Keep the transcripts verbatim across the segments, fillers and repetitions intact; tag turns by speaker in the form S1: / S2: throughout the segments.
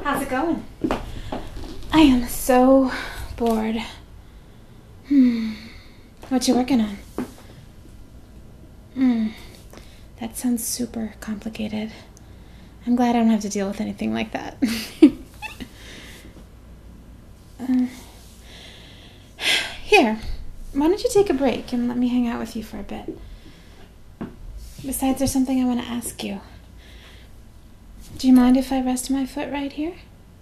S1: How's it going? I am so bored. Hmm. What you working on? Hmm. That sounds super complicated. I'm glad I don't have to deal with anything like that. uh, here, why don't you take a break and let me hang out with you for a bit? Besides, there's something I want to ask you. Do you mind if I rest my foot right here?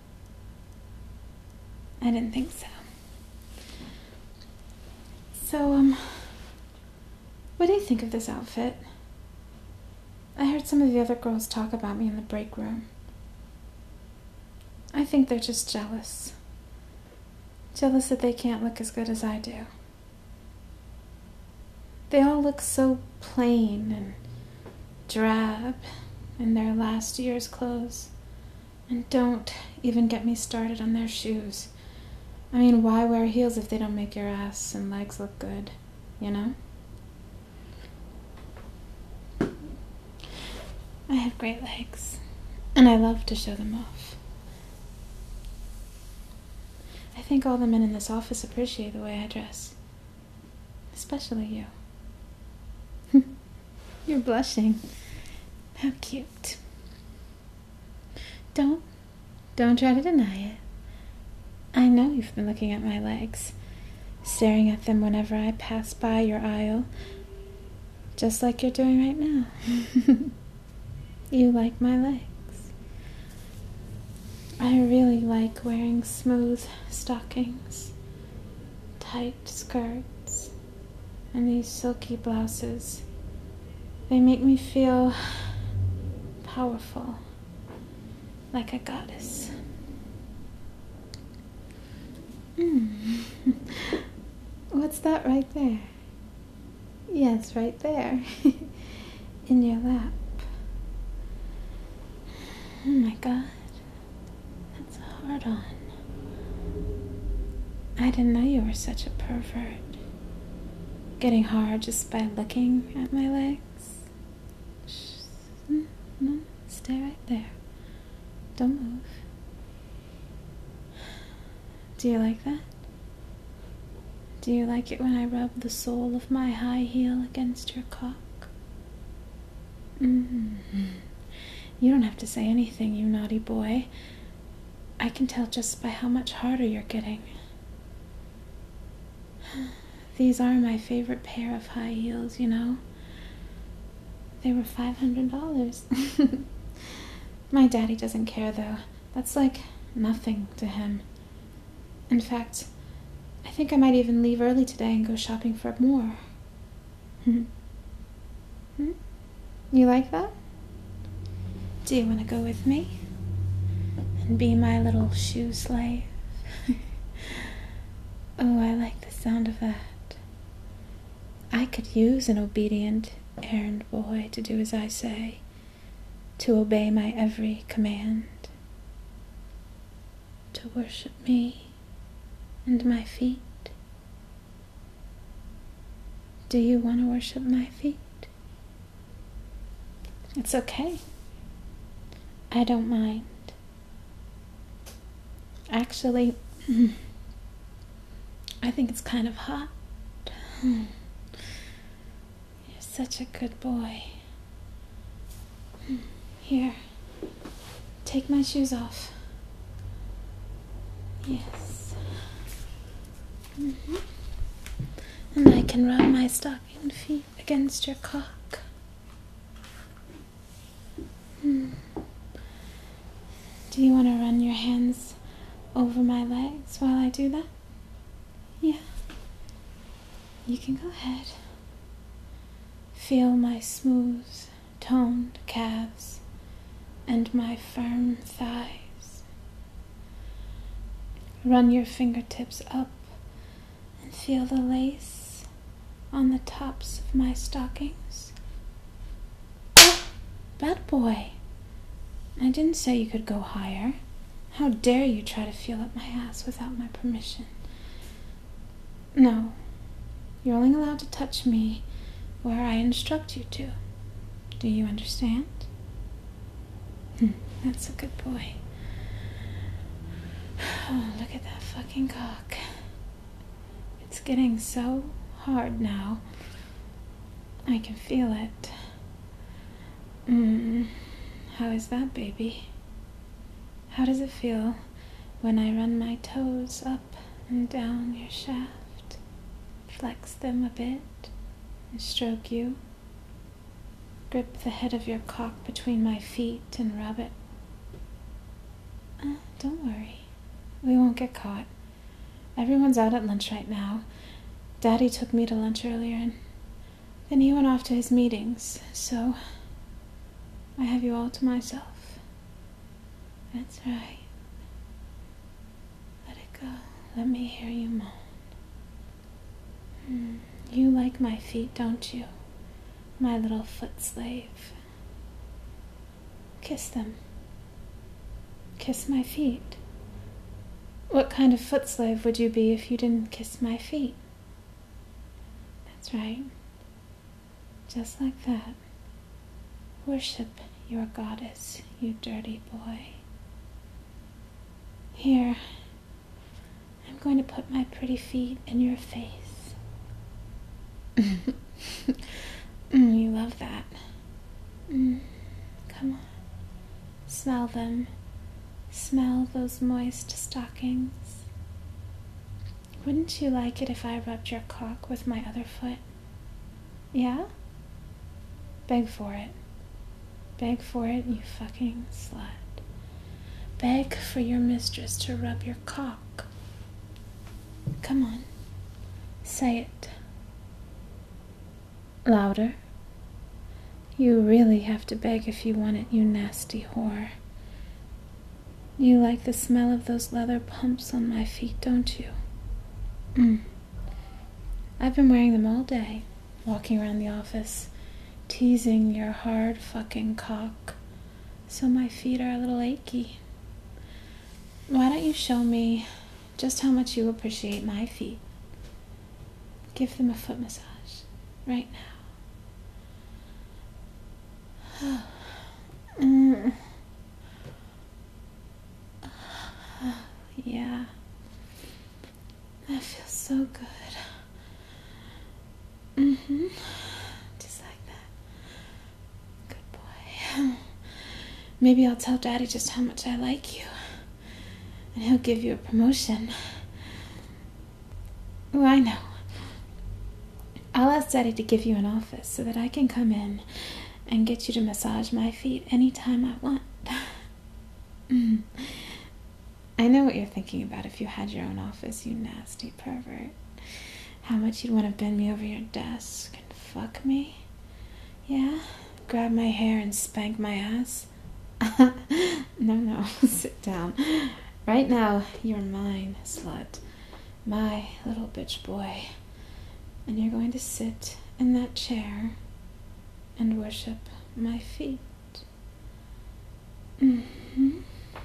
S1: I didn't think so. So, um, what do you think of this outfit? I heard some of the other girls talk about me in the break room. I think they're just jealous. Jealous that they can't look as good as I do. They all look so plain and drab in their last year's clothes. And don't even get me started on their shoes. I mean, why wear heels if they don't make your ass and legs look good, you know? I have great legs, and I love to show them off. I think all the men in this office appreciate the way I dress. Especially you. You're blushing. How cute. Don't, don't try to deny it. I know you've been looking at my legs, staring at them whenever I pass by your aisle, just like you're doing right now. You like my legs. I really like wearing smooth stockings, tight skirts, and these silky blouses. They make me feel powerful, like a goddess. Mm. What's that right there? Yes, right there. In your lap. Oh my god. That's hard on. I didn't know you were such a pervert. Getting hard just by looking at my legs. Shh. No, stay right there. Don't move. Do you like that? Do you like it when I rub the sole of my high heel against your cock? Mm-hmm. You don't have to say anything, you naughty boy. I can tell just by how much harder you're getting. These are my favorite pair of high heels, you know. They were five hundred dollars. My daddy doesn't care, though. That's like nothing to him. In fact, I think I might even leave early today and go shopping for more. Hmm? Hmm? You like that? Do you want to go with me? And be my little shoe slave? Oh, I like the sound of that. I could use an obedient errand boy to do as I say, to obey my every command, to worship me and my feet. Do you want to worship my feet? It's okay. I don't mind. Actually, I think it's kind of hot. You're such a good boy. Here, take my shoes off. Yes. Mm-hmm. And I can rub my stockinged feet against your cock. Hmm. Do you want to run your hands over my legs while I do that? Yeah. You can go ahead. Feel my smooth, toned calves and my firm thighs. Run your fingertips up and feel the lace on the tops of my stockings. Oh, bad boy. I didn't say you could go higher. How dare you try to feel up my ass without my permission? No, you're only allowed to touch me where I instruct you to. Do you understand? Hmm, that's a good boy. Oh, look at that fucking cock. It's getting so hard now. I can feel it. Mmm. How is that, baby? How does it feel when I run my toes up and down your shaft, flex them a bit, and stroke you? Grip the head of your cock between my feet and rub it. Uh, don't worry. We won't get caught. Everyone's out at lunch right now. Daddy took me to lunch earlier, and then he went off to his meetings, so I have you all to myself. That's right. Let it go. Let me hear you moan. Hmm. You like my feet, don't you? My little foot slave. Kiss them. Kiss my feet. What kind of foot slave would you be if you didn't kiss my feet? That's right. Just like that. Worship your goddess, you dirty boy. Here, I'm going to put my pretty feet in your face. mm, you love that. Mm, come on. Smell them. Smell those moist stockings. Wouldn't you like it if I rubbed your cock with my other foot? Yeah? Beg for it. Beg for it, you fucking slut. Beg for your mistress to rub your cock. Come on. Say it. Louder. You really have to beg if you want it, you nasty whore. You like the smell of those leather pumps on my feet, don't you? Mm. I've been wearing them all day, walking around the office, teasing your hard fucking cock, so my feet are a little achy. Why don't you show me just how much you appreciate my feet? Give them a foot massage right now. mm. Yeah, that feels so good. Mm-hmm. Just like that. Good boy. Maybe I'll tell Daddy just how much I like you, and he'll give you a promotion. Oh, I know. I'll ask Daddy to give you an office so that I can come in and get you to massage my feet anytime I want. mm. I know what you're thinking about if you had your own office, you nasty pervert. How much you'd want to bend me over your desk and fuck me. Yeah? Grab my hair and spank my ass? no, no, sit down. Right now, you're mine, slut. My little bitch boy. And you're going to sit in that chair and worship my feet. Mm-hmm.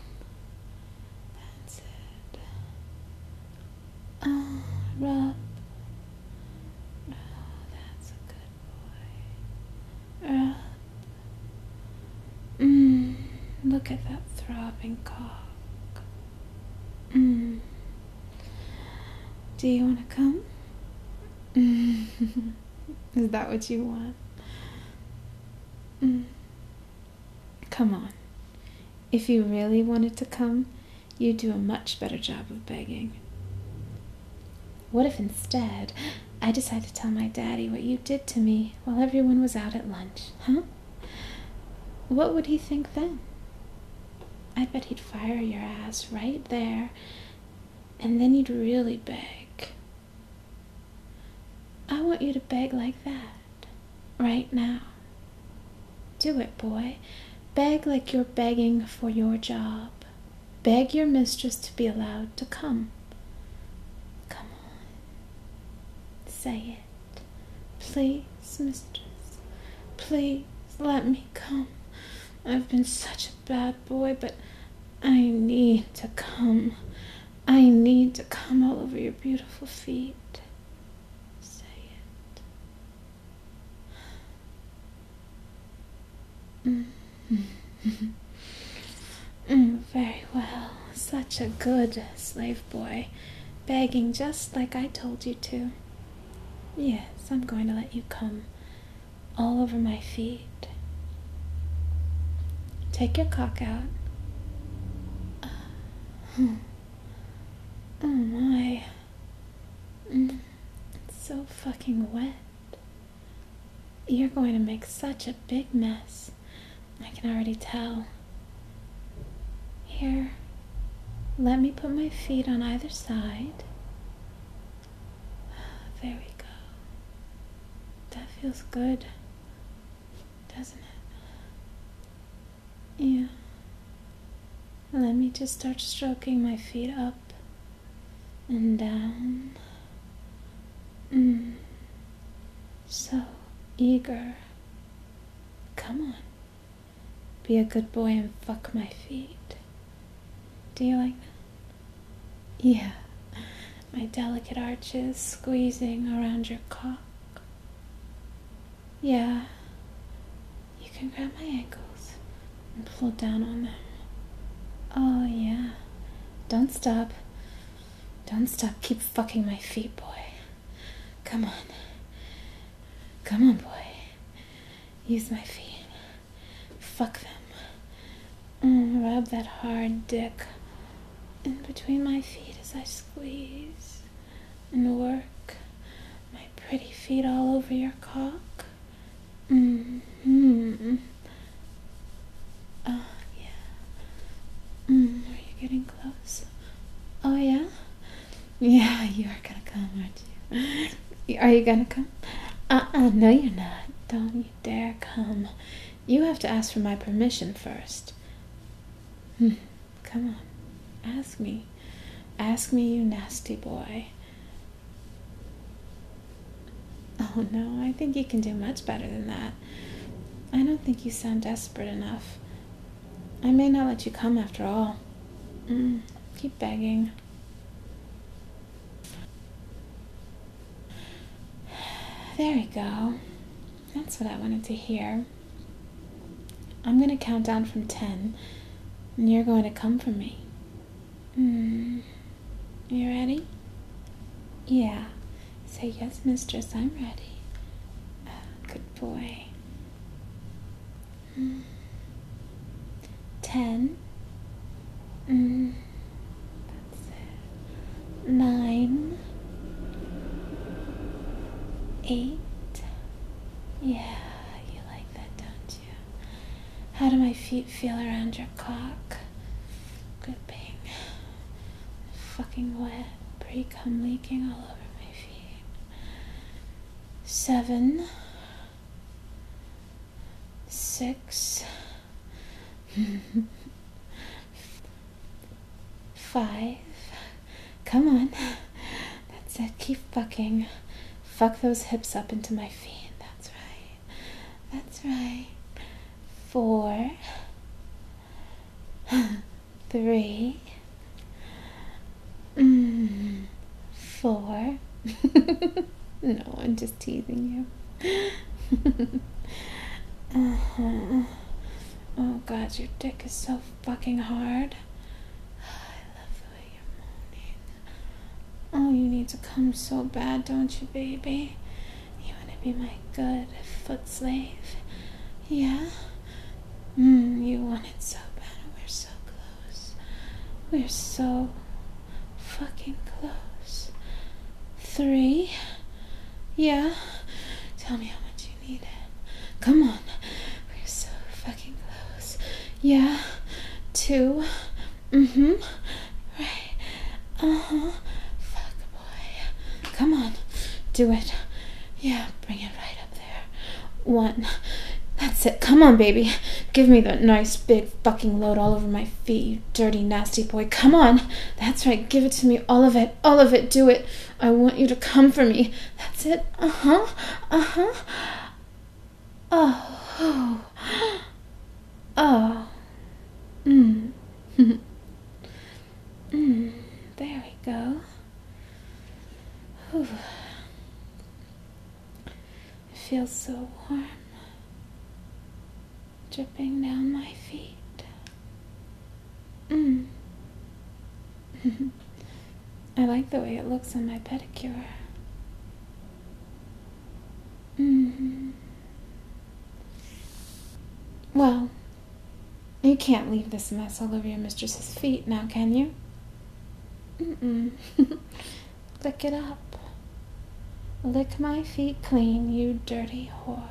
S1: Oh, rub. Oh, that's a good boy. Rub. Mmm, look at that throbbing cock. Mmm. Do you want to come? Mm. Is that what you want? Mm. Come on. If you really wanted to come, you'd do a much better job of begging. What if instead I decided to tell my daddy what you did to me while everyone was out at lunch, huh? What would he think then? I bet he'd fire your ass right there, and then you'd really beg. I want you to beg like that, right now. Do it, boy. Beg like you're begging for your job. Beg your mistress to be allowed to come. Say it. Please, mistress. Please let me come. I've been such a bad boy, but I need to come. I need to come all over your beautiful feet. Say it. Mm. mm, very well. So such a good slave boy, begging just like I told you to. Yes, I'm going to let you come all over my feet. Take your cock out. Oh my. It's so fucking wet. You're going to make such a big mess. I can already tell. Here, let me put my feet on either side. There we go. That feels good, doesn't it? Yeah. Let me just start stroking my feet up and down. Mmm. So eager. Come on. Be a good boy and fuck my feet. Do you like that? Yeah. My delicate arches squeezing around your cock. Yeah. You can grab my ankles and pull down on them. Oh, yeah. Don't stop. Don't stop. Keep fucking my feet, boy. Come on. Come on, boy. Use my feet. Fuck them. Mm, rub that hard dick in between my feet as I squeeze and work my pretty feet all over your cock. Mm-hmm. Oh, yeah. Mm, are you getting close? Oh, yeah? Yeah, you are gonna come, aren't you? Are you gonna come? Uh-uh, no you're not. Don't you dare come. You have to ask for my permission first. Hmm. Come on. Ask me. Ask me, you nasty boy. Oh, no, I think you can do much better than that. I don't think you sound desperate enough. I may not let you come after all. Mm, keep begging. There we go. That's what I wanted to hear. I'm going to count down from ten, and you're going to come for me. Mm. You ready? Yeah. Say, yes, mistress, I'm ready. Oh, good boy. Mm. Ten. Mm. That's it. Nine. Eight. Yeah, you like that, don't you? How do my feet feel around your cock? Gripping. Fucking wet. Pre-cum leaking all over my feet. Seven. Six. Five. Come on. That's it. Keep fucking. Fuck those hips up into my feet. That's right. That's right. Four. Three. Mm. Four. No, I'm just teasing you. Uh-huh. Oh God, your dick is so fucking hard. I love the way you're moaning. Oh, you need to come so bad, don't you, baby? You want to be my good foot slave? Yeah? Mm, you want it so bad, and we're so close. We're so fucking close. Three? Yeah? Tell me how much you need it. Come on. We're so fucking close. Yeah? Two? Mm-hmm. Right. Uh-huh. Fuck, boy. Come on. Do it. Yeah, bring it right up there. One. That's it. Come on, baby. Give me that nice big fucking load all over my feet, you dirty, nasty boy. Come on. That's right. Give it to me. All of it. All of it. Do it. I want you to come for me. That's it. Uh-huh. Uh-huh. Oh. Oh. Oh. Mm. Mm. There we go. Whew. It feels so warm. Dripping down my feet. Mm. I like the way it looks on my pedicure. Mm-hmm. Well, you can't leave this mess all over your mistress's feet now, can you? Mm-mm. Lick it up. Lick my feet clean, you dirty whore.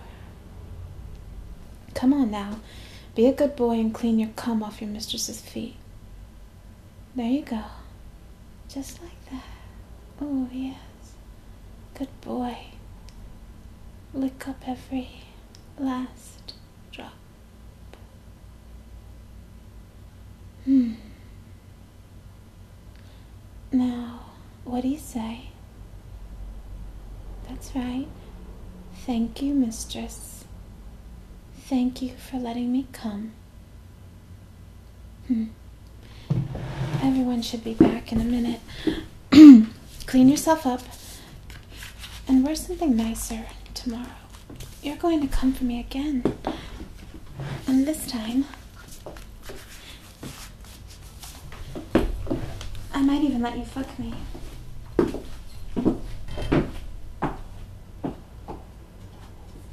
S1: Come on now. Be a good boy and clean your cum off your mistress's feet. There you go. Just like that. Oh, yes. Good boy. Lick up every last drop. Hmm. Now, what do you say? That's right. Thank you, mistress. Thank you for letting me come. Hmm. Everyone should be back in a minute. Clean yourself up and wear something nicer tomorrow. You're going to come for me again. And this time, I might even let you fuck me.